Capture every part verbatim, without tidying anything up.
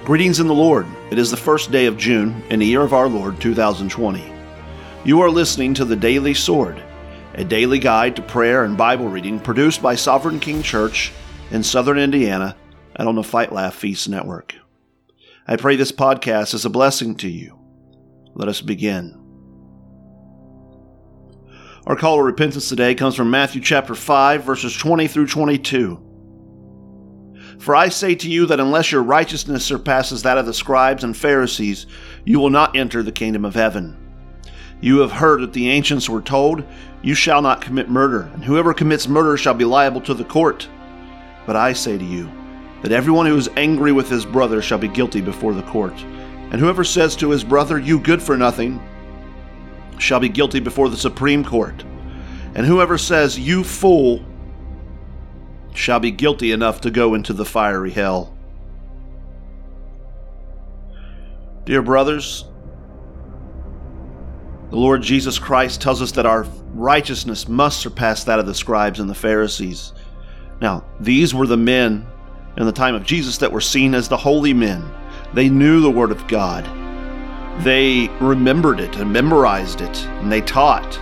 Greetings in the Lord. It is the first day of June in the year of our Lord two thousand twenty. You are listening to the Daily Sword, a daily guide to prayer and Bible reading produced by Sovereign King Church in Southern Indiana and on the Fight Laugh Feast Network. I pray this podcast is a blessing to you. Let us begin. Our call to repentance today comes from Matthew chapter five, verses twenty through twenty-two. For I say to you that unless your righteousness surpasses that of the scribes and Pharisees, you will not enter the kingdom of heaven. You have heard that the ancients were told, you shall not commit murder, and whoever commits murder shall be liable to the court. But I say to you, that everyone who is angry with his brother shall be guilty before the court. And whoever says to his brother, you good for nothing, shall be guilty before the Supreme Court. And whoever says, you fool, shall be guilty enough to go into the fiery hell. Dear brothers, the Lord Jesus Christ tells us that our righteousness must surpass that of the scribes and the Pharisees. Now, these were the men in the time of Jesus that were seen as the holy men. They knew the Word of God. They remembered it and memorized it, and they taught.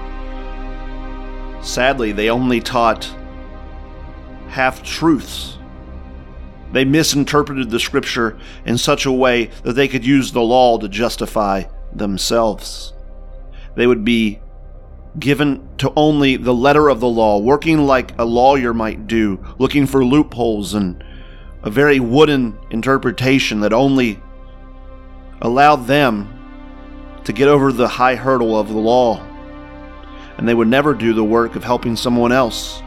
Sadly, they only taught half-truths. They misinterpreted the Scripture in such a way that they could use the law to justify themselves. They would be given to only the letter of the law, working like a lawyer might do, looking for loopholes and a very wooden interpretation that only allowed them to get over the high hurdle of the law. And they would never do the work of helping someone else.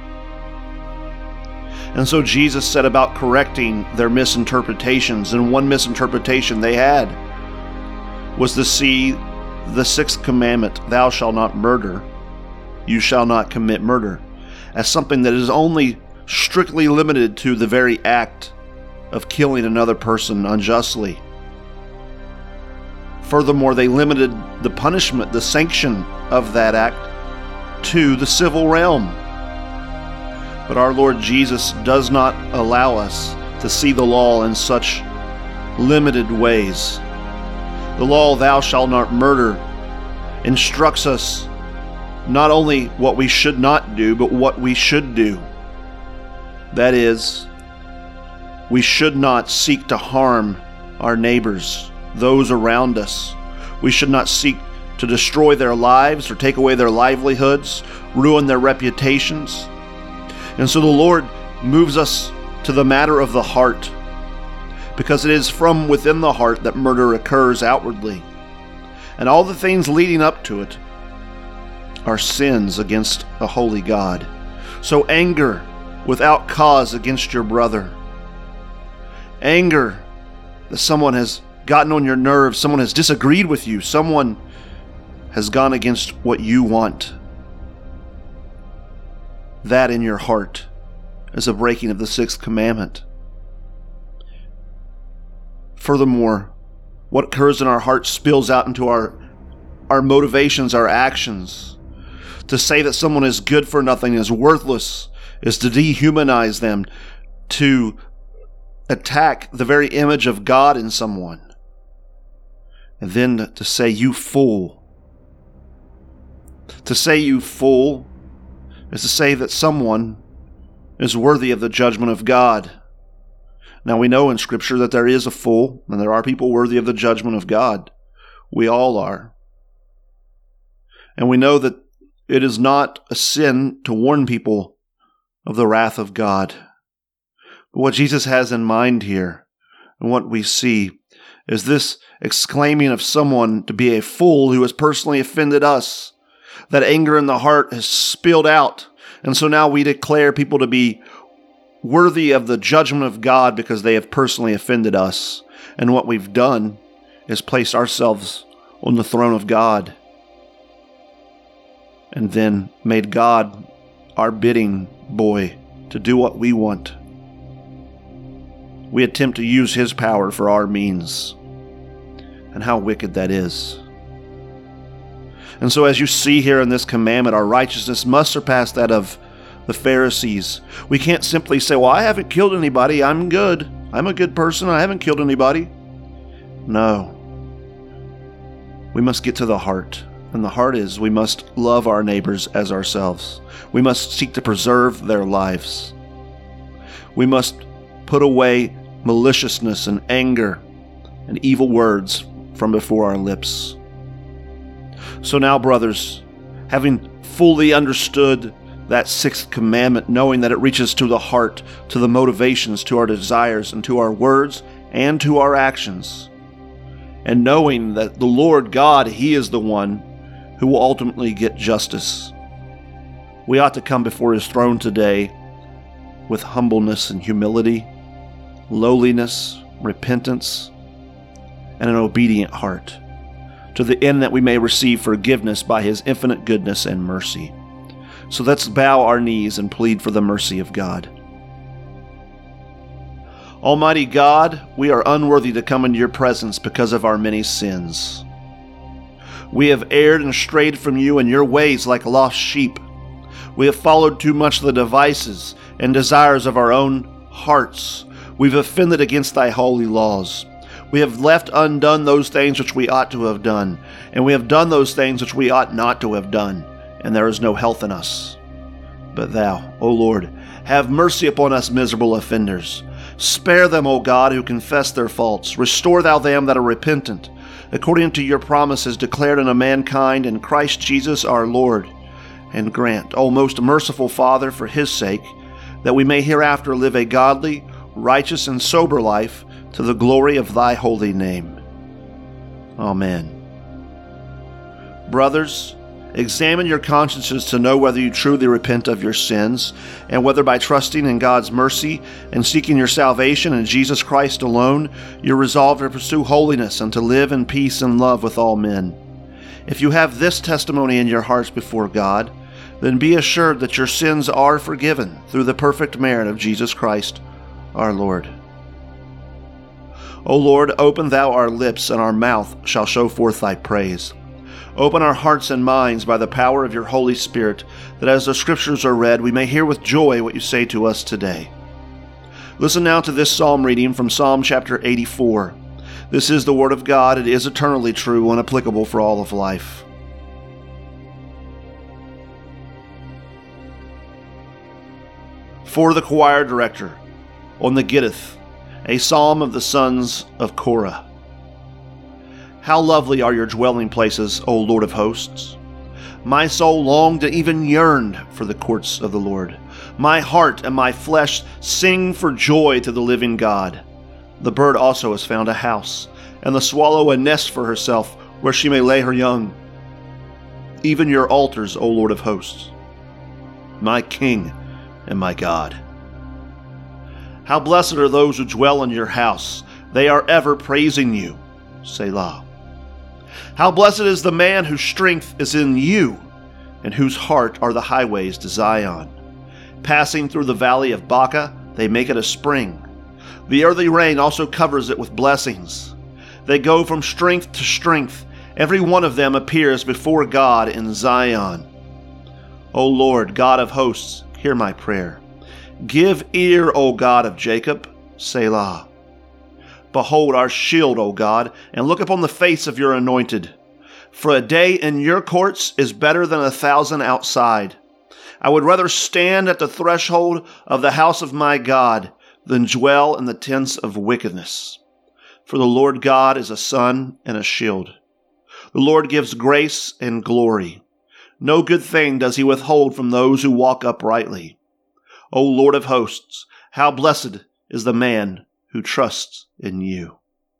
And so Jesus set about correcting their misinterpretations, and one misinterpretation they had was to see the sixth commandment, thou shalt not murder, you shall not commit murder, as something that is only strictly limited to the very act of killing another person unjustly. Furthermore, they limited the punishment, the sanction of that act to the civil realm. But our Lord Jesus does not allow us to see the law in such limited ways. The law, thou shalt not murder, instructs us not only what we should not do, but what we should do. That is, we should not seek to harm our neighbors, those around us. We should not seek to destroy their lives or take away their livelihoods, ruin their reputations. And so the Lord moves us to the matter of the heart, because it is from within the heart that murder occurs outwardly. And all the things leading up to it are sins against a holy God. So anger without cause against your brother, anger that someone has gotten on your nerves, someone has disagreed with you, someone has gone against what you want, that in your heart is a breaking of the sixth commandment. Furthermore, what occurs in our heart spills out into our, our motivations, our actions. To say that someone is good for nothing, is worthless, is to dehumanize them, to attack the very image of God in someone. And then to say, you fool. To say, you fool, is to say that someone is worthy of the judgment of God. Now we know in Scripture that there is a fool, and there are people worthy of the judgment of God. We all are. And we know that it is not a sin to warn people of the wrath of God. But what Jesus has in mind here, and what we see, is this exclaiming of someone to be a fool who has personally offended us. That anger in the heart has spilled out. And so now we declare people to be worthy of the judgment of God because they have personally offended us. And what we've done is placed ourselves on the throne of God. And then made God our bidding boy to do what we want. We attempt to use His power for our means. And how wicked that is. And so as you see here in this commandment, our righteousness must surpass that of the Pharisees. We can't simply say, well, I haven't killed anybody, I'm good. I'm a good person. I haven't killed anybody. No. We must get to the heart. And the heart is we must love our neighbors as ourselves. We must seek to preserve their lives. We must put away maliciousness and anger and evil words from before our lips. So now, brothers, having fully understood that sixth commandment, knowing that it reaches to the heart, to the motivations, to our desires, and to our words, and to our actions, and knowing that the Lord God, He is the one who will ultimately get justice, we ought to come before His throne today with humbleness and humility, lowliness, repentance, and an obedient heart, to the end that we may receive forgiveness by His infinite goodness and mercy. So let's bow our knees and plead for the mercy of God. Almighty God, we are unworthy to come into your presence because of our many sins. We have erred and strayed from you in your ways like lost sheep. We have followed too much the devices and desires of our own hearts. We've offended against thy holy laws. We have left undone those things which we ought to have done, and we have done those things which we ought not to have done, and there is no health in us. But thou, O Lord, have mercy upon us miserable offenders. Spare them, O God, who confess their faults. Restore thou them that are repentant, according to your promises declared unto mankind in Christ Jesus our Lord. And grant, O most merciful Father, for his sake, that we may hereafter live a godly, righteous, and sober life to the glory of thy holy name. Amen. Brothers, examine your consciences to know whether you truly repent of your sins, and whether by trusting in God's mercy and seeking your salvation in Jesus Christ alone, you're resolved to pursue holiness and to live in peace and love with all men. If you have this testimony in your hearts before God, then be assured that your sins are forgiven through the perfect merit of Jesus Christ, our Lord. O Lord, open thou our lips, and our mouth shall show forth thy praise. Open our hearts and minds by the power of your Holy Spirit, that as the Scriptures are read, we may hear with joy what you say to us today. Listen now to this psalm reading from Psalm chapter eighty-four. This is the Word of God. It is eternally true and applicable for all of life. For the choir director, on the Gittith, a psalm of the sons of Korah. How lovely are your dwelling places, O Lord of hosts! My soul longed and even yearned for the courts of the Lord. My heart and my flesh sing for joy to the living God. The bird also has found a house, and the swallow a nest for herself, where she may lay her young. Even your altars, O Lord of hosts, my King and my God. How blessed are those who dwell in your house. They are ever praising you. Selah. How blessed is the man whose strength is in you, and whose heart are the highways to Zion. Passing through the valley of Baca, they make it a spring. The early rain also covers it with blessings. They go from strength to strength. Every one of them appears before God in Zion. O Lord, God of hosts, hear my prayer. Give ear, O God of Jacob. Selah. Behold our shield, O God, and look upon the face of your anointed. For a day in your courts is better than a thousand outside. I would rather stand at the threshold of the house of my God than dwell in the tents of wickedness. For the Lord God is a sun and a shield. The Lord gives grace and glory. No good thing does he withhold from those who walk uprightly. O Lord of hosts, how blessed is the man who trusts in you.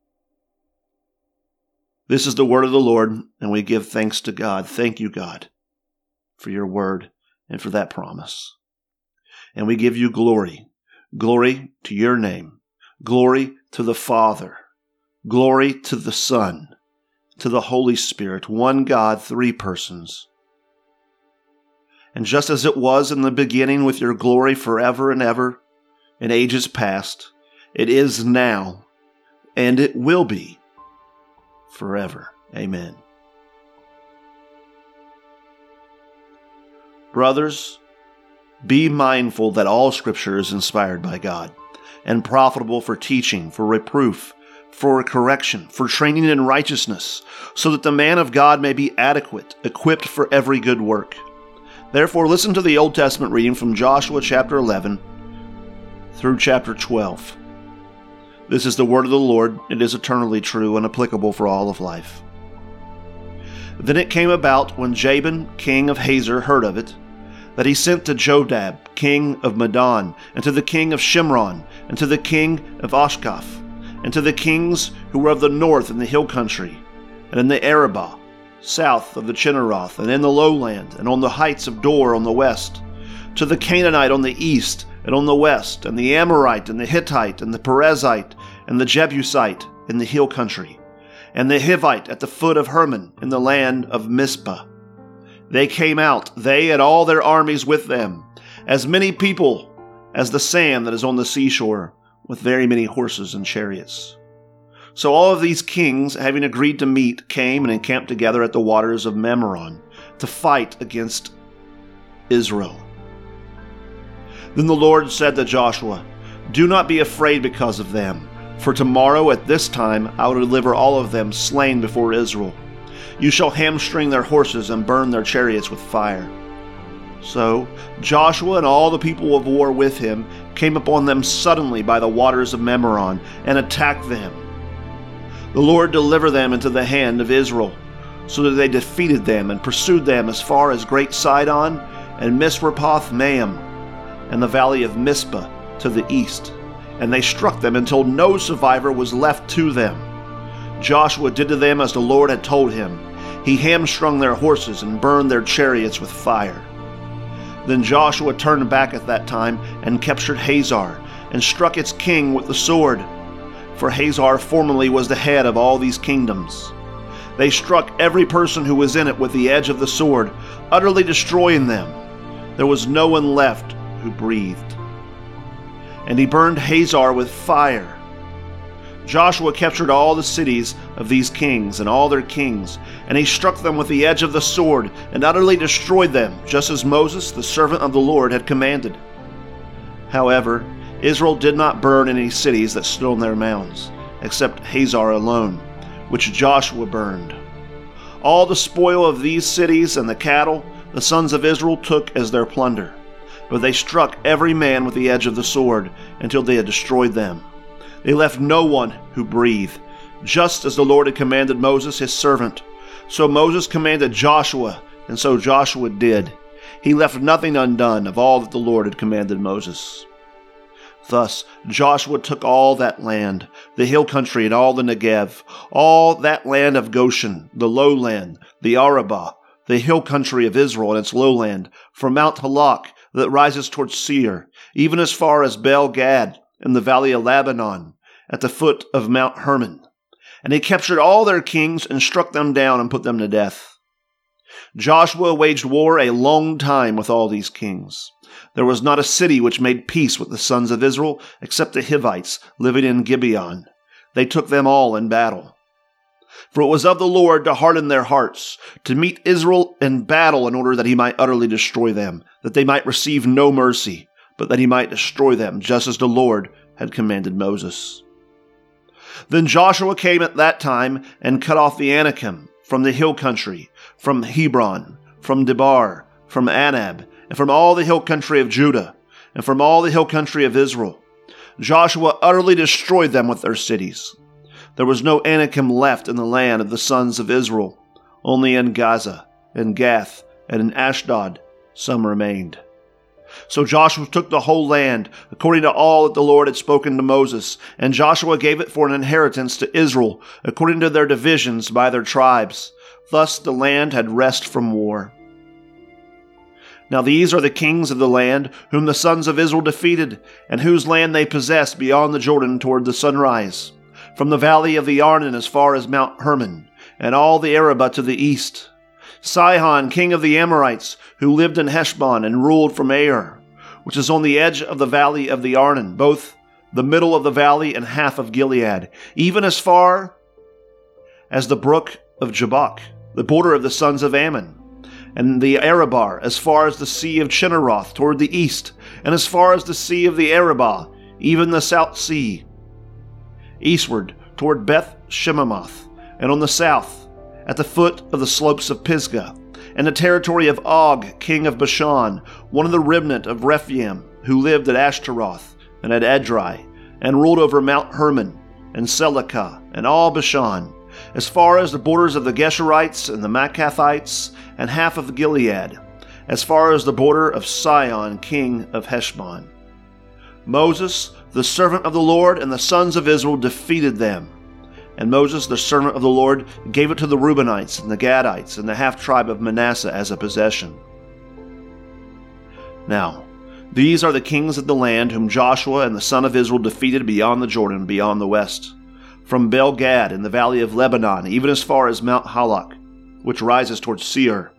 This is the word of the Lord, and we give thanks to God. Thank you, God, for your word and for that promise. And we give you glory. Glory to your name. Glory to the Father. Glory to the Son. To the Holy Spirit. One God, three persons. And just as it was in the beginning with your glory forever and ever, in ages past, it is now, and it will be forever. Amen. Brothers, be mindful that all Scripture is inspired by God and profitable for teaching, for reproof, for correction, for training in righteousness, so that the man of God may be adequate, equipped for every good work. Therefore, listen to the Old Testament reading from Joshua chapter eleven through chapter twelve. This is the word of the Lord. It is eternally true and applicable for all of life. Then it came about, when Jabin, king of Hazor, heard of it, that he sent to Jodab, king of Madon, and to the king of Shimron, and to the king of Oshkosh, and to the kings who were of the north in the hill country, and in the Arabah, south of the Chinneroth, and in the lowland, and on the heights of Dor on the west, to the Canaanite on the east and on the west, and the Amorite, and the Hittite, and the Perizzite, and the Jebusite in the hill country, and the Hivite at the foot of Hermon in the land of Mizpah. They came out, they and all their armies with them, as many people as the sand that is on the seashore, with very many horses and chariots. So all of these kings, having agreed to meet, came and encamped together at the waters of Memeron to fight against Israel. Then the Lord said to Joshua, "Do not be afraid because of them, for tomorrow at this time I will deliver all of them slain before Israel. You shall hamstring their horses and burn their chariots with fire." So Joshua and all the people of war with him came upon them suddenly by the waters of Memeron and attacked them. The Lord delivered them into the hand of Israel, so that they defeated them and pursued them as far as Great Sidon and Misrepoth Maim and the valley of Mizpah to the east, and they struck them until no survivor was left to them. Joshua did to them as the Lord had told him. He hamstrung their horses and burned their chariots with fire. Then Joshua turned back at that time and captured Hazor and struck its king with the sword, for Hazor formerly was the head of all these kingdoms. They struck every person who was in it with the edge of the sword, utterly destroying them. There was no one left who breathed. And he burned Hazor with fire. Joshua captured all the cities of these kings and all their kings, and he struck them with the edge of the sword and utterly destroyed them, just as Moses, the servant of the Lord, had commanded. However, Israel did not burn any cities that stood on their mounds, except Hazor alone, which Joshua burned. All the spoil of these cities and the cattle the sons of Israel took as their plunder, but they struck every man with the edge of the sword until they had destroyed them. They left no one who breathed, just as the Lord had commanded Moses his servant. So Moses commanded Joshua, and so Joshua did. He left nothing undone of all that the Lord had commanded Moses. Thus Joshua took all that land, the hill country and all the Negev, all that land of Goshen, the lowland, the Arabah, the hill country of Israel and its lowland, from Mount Halak that rises towards Seir, even as far as Bel-Gad in the valley of Lebanon, at the foot of Mount Hermon. And he captured all their kings and struck them down and put them to death. Joshua waged war a long time with all these kings. There was not a city which made peace with the sons of Israel, except the Hivites living in Gibeon. They took them all in battle. For it was of the Lord to harden their hearts, to meet Israel in battle in order that he might utterly destroy them, that they might receive no mercy, but that he might destroy them, just as the Lord had commanded Moses. Then Joshua came at that time and cut off the Anakim from the hill country, from Hebron, from Debar, from Anab, and from all the hill country of Judah, and from all the hill country of Israel. Joshua utterly destroyed them with their cities. There was no Anakim left in the land of the sons of Israel. Only in Gaza, in Gath, and in Ashdod some remained. So Joshua took the whole land, according to all that the Lord had spoken to Moses, and Joshua gave it for an inheritance to Israel, according to their divisions by their tribes. Thus the land had rest from war. Now these are the kings of the land, whom the sons of Israel defeated, and whose land they possessed beyond the Jordan toward the sunrise, from the valley of the Arnon as far as Mount Hermon, and all the Arabah to the east. Sihon, king of the Amorites, who lived in Heshbon and ruled from Ar, which is on the edge of the valley of the Arnon, both the middle of the valley and half of Gilead, even as far as the brook of Jabbok, the border of the sons of Ammon, and the Arabah, as far as the sea of Chinneroth toward the east, and as far as the sea of the Arabah, even the South Sea, eastward toward Beth Shememoth, and on the south, at the foot of the slopes of Pisgah, and the territory of Og, king of Bashan, one of the remnant of Rephaim, who lived at Ashtaroth and at Edrei, and ruled over Mount Hermon, and Selecah, and all Bashan, as far as the borders of the Geshurites and the Maccathites, and half of Gilead, as far as the border of Sihon, king of Heshbon. Moses, the servant of the Lord, and the sons of Israel defeated them. And Moses, the servant of the Lord, gave it to the Reubenites and the Gadites and the half-tribe of Manasseh as a possession. Now, these are the kings of the land whom Joshua and the son of Israel defeated beyond the Jordan, beyond the west, from Bel-Gad in the valley of Lebanon, even as far as Mount Halak, which rises towards Seir.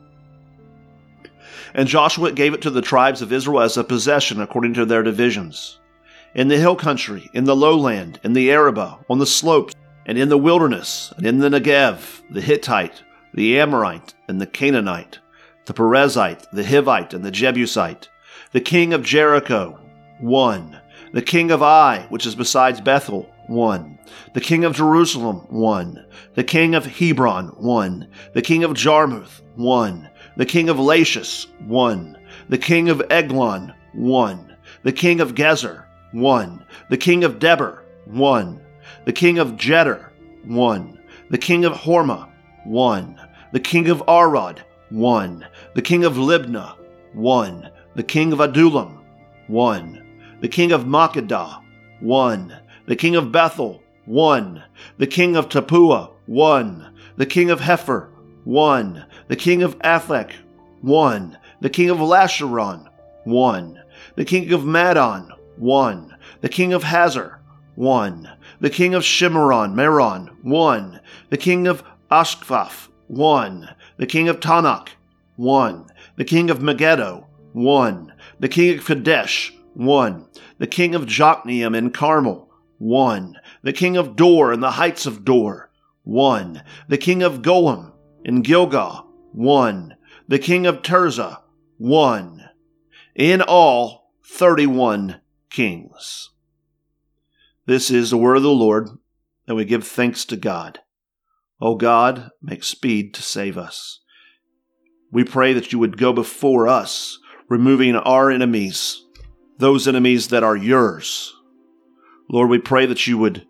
And Joshua gave it to the tribes of Israel as a possession according to their divisions, in the hill country, in the lowland, in the Arabah, on the slopes, and in the wilderness, and in the Negev, the Hittite, the Amorite, and the Canaanite, the Perizzite, the Hivite, and the Jebusite, the king of Jericho, one, the king of Ai, which is besides Bethel, one, the king of Jerusalem, one, the king of Hebron, one, the king of Jarmuth, one, the king of Lachish, one, the king of Eglon, one, the king of Gezer, one, the king of Debir, one, the king of Jeter, one, the king of Hormah, one, the king of Arad, one, the king of Libnah, one, the king of Adullam, one, the king of Makkedah, one, the king of Bethel, one, the king of Tappuah, one, the king of Hepher, one, the king of Aphek, one, the king of Lasharon, one, the king of Madon, one, the king of Hazar, one, the king of Shimron, Meron, one, the king of Ashkaph, one, the king of Tanakh, one, the king of Megiddo, one, the king of Kadesh, one, the king of Jokneam in Carmel, one, the king of Dor in the heights of Dor, one, the king of Golim in Gilgal, one, the king of Tirzah, one. In all, thirty-one kings. This is the word of the Lord, and we give thanks to God. O God, make speed to save us. We pray that you would go before us, removing our enemies, those enemies that are yours. Lord, we pray that you would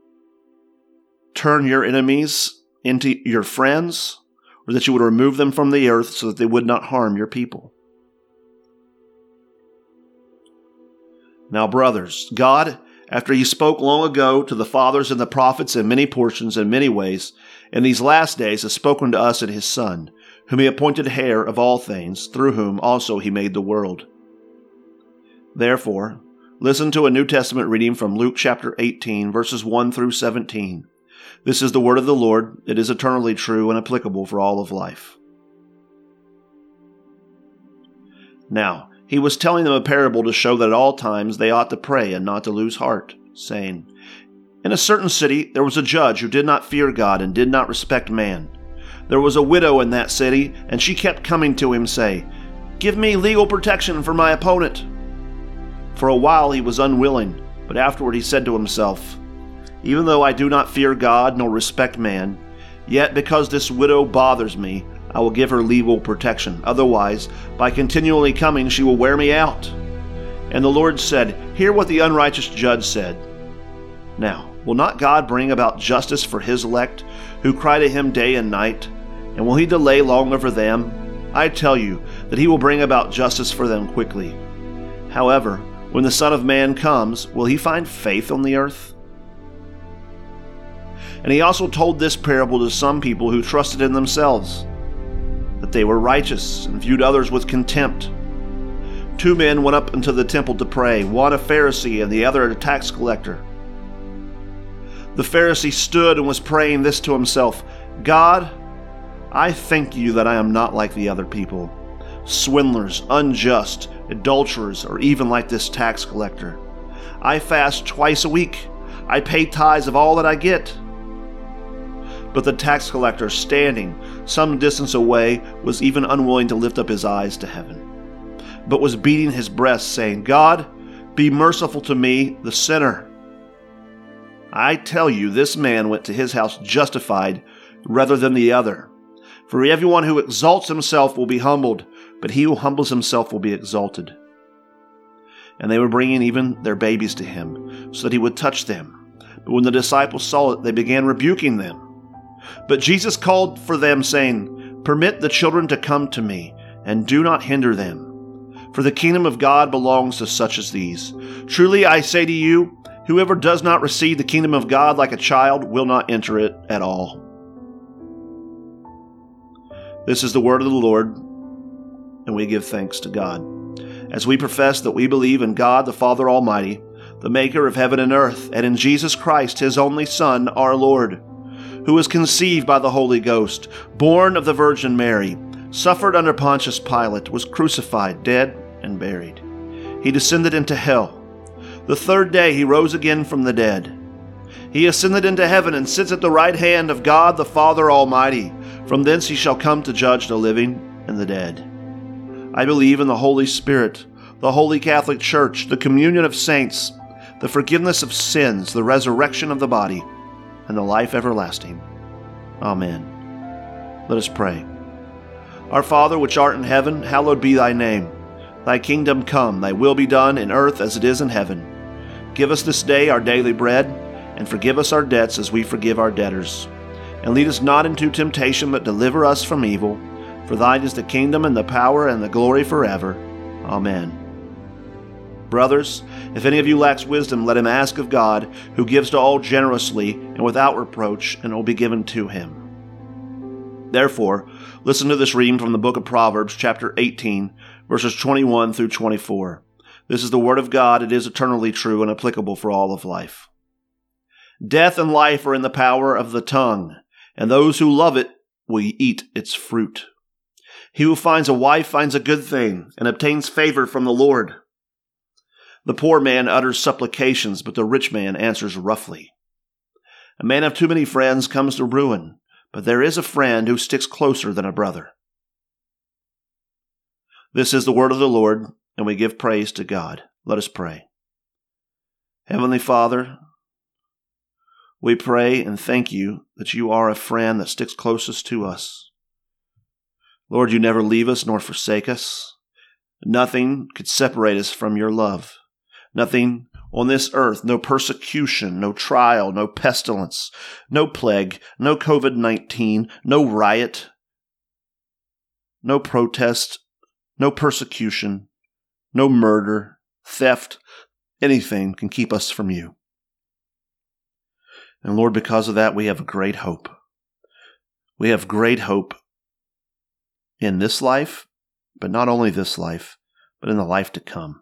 turn your enemies into your friends, or that you would remove them from the earth so that they would not harm your people. Now, brothers, God, after he spoke long ago to the fathers and the prophets in many portions and many ways, in these last days has spoken to us in his Son, whom he appointed heir of all things, through whom also he made the world. Therefore, listen to a New Testament reading from Luke chapter eighteen, verses one through seventeen. This is the word of the Lord. It is eternally true and applicable for all of life. Now, he was telling them a parable to show that at all times they ought to pray and not to lose heart, saying, In a certain city there was a judge who did not fear God and did not respect man. There was a widow in that city, and she kept coming to him, saying, Give me legal protection for my opponent. For a while he was unwilling, but afterward he said to himself, Even though I do not fear God nor respect man, yet because this widow bothers me, I will give her legal protection. Otherwise, by continually coming, she will wear me out. And the Lord said, Hear what the unrighteous judge said. Now, will not God bring about justice for his elect, who cry to him day and night? And will he delay long over them? I tell you that he will bring about justice for them quickly. However, when the Son of Man comes, will he find faith on the earth? And he also told this parable to some people who trusted in themselves, that they were righteous and viewed others with contempt. Two men went up into the temple to pray, one a Pharisee and the other a tax collector. The Pharisee stood and was praying this to himself, God, I thank you that I am not like the other people, swindlers, unjust, adulterers, or even like this tax collector. I fast twice a week. I pay tithes of all that I get. But the tax collector, standing some distance away, was even unwilling to lift up his eyes to heaven, but was beating his breast, saying, God, be merciful to me, the sinner. I tell you, this man went to his house justified rather than the other. For everyone who exalts himself will be humbled, but he who humbles himself will be exalted." And they were bringing even their babies to him, so that he would touch them. But when the disciples saw it, they began rebuking them. But Jesus called for them, saying, "Permit the children to come to me, and do not hinder them. For the kingdom of God belongs to such as these. Truly I say to you, whoever does not receive the kingdom of God like a child will not enter it at all." This is the word of the Lord, and we give thanks to God. As we profess that we believe in God the Father Almighty, the maker of heaven and earth, and in Jesus Christ, his only Son, our Lord, who was conceived by the Holy Ghost, born of the Virgin Mary, suffered under Pontius Pilate, was crucified, dead, and buried. He descended into hell. The third day he rose again from the dead. He ascended into heaven and sits at the right hand of God the Father Almighty. From thence he shall come to judge the living and the dead. I believe in the Holy Spirit, the Holy Catholic Church, the communion of saints, the forgiveness of sins, the resurrection of the body, and the life everlasting. Amen. Let us pray. Our Father, which art in heaven, hallowed be thy name. Thy kingdom come, thy will be done in earth as it is in heaven. Give us this day our daily bread, and forgive us our debts as we forgive our debtors. And lead us not into temptation, but deliver us from evil. For thine is the kingdom and the power and the glory forever. Amen. Brothers, if any of you lacks wisdom, let him ask of God, who gives to all generously and without reproach, and it will be given to him. Therefore, listen to this reading from the book of Proverbs, chapter eighteen, verses twenty-one through twenty-four. This is the word of God. It is eternally true and applicable for all of life. Death and life are in the power of the tongue, and those who love it will eat its fruit. He who finds a wife finds a good thing and obtains favor from the Lord. The poor man utters supplications, but the rich man answers roughly. A man of too many friends comes to ruin, but there is a friend who sticks closer than a brother. This is the word of the Lord, and we give praise to God. Let us pray. Heavenly Father, we pray and thank you that you are a friend that sticks closest to us. Lord, you never leave us nor forsake us. Nothing could separate us from your love. Nothing on this earth, no persecution, no trial, no pestilence, no plague, no covid nineteen, no riot, no protest, no persecution, no murder, theft, anything can keep us from you. And Lord, because of that, we have a great hope. We have great hope in this life, but not only this life, but in the life to come.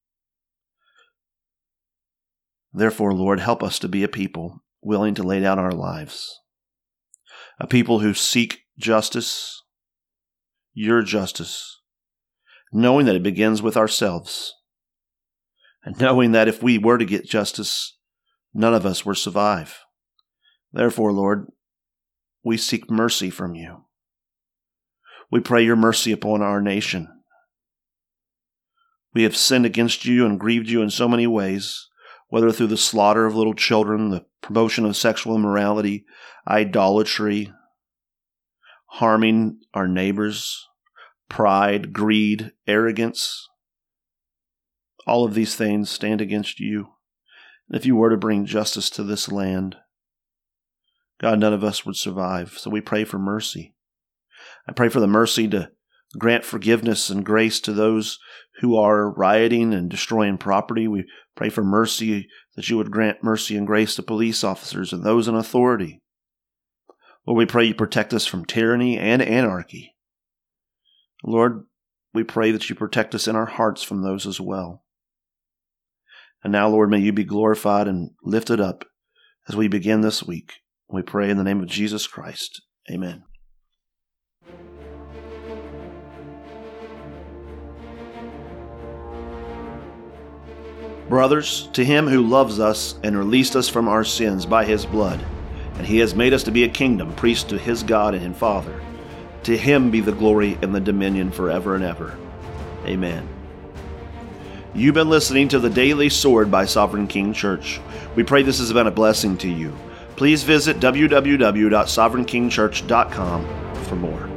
Therefore, Lord, help us to be a people willing to lay down our lives. A people who seek justice, your justice, knowing that it begins with ourselves, and knowing that if we were to get justice, none of us will survive. Therefore, Lord, we seek mercy from you. We pray your mercy upon our nation. We have sinned against you and grieved you in so many ways, whether through the slaughter of little children, the promotion of sexual immorality, idolatry, harming our neighbors, pride, greed, arrogance. All of these things stand against you. And if you were to bring justice to this land, God, none of us would survive. So we pray for mercy. I pray for the mercy to grant forgiveness and grace to those who are rioting and destroying property. We pray for mercy, that you would grant mercy and grace to police officers and those in authority. Lord, we pray you protect us from tyranny and anarchy. Lord, we pray that you protect us in our hearts from those as well. And now, Lord, may you be glorified and lifted up as we begin this week. We pray in the name of Jesus Christ. Amen. Brothers, to him who loves us and released us from our sins by his blood, and he has made us to be a kingdom, priest to his God and Father, to him be the glory and the dominion forever and ever. Amen. You've been listening to The Daily Sword by Sovereign King Church. We pray this has been a blessing to you. Please visit w w w dot sovereign king church dot com for more.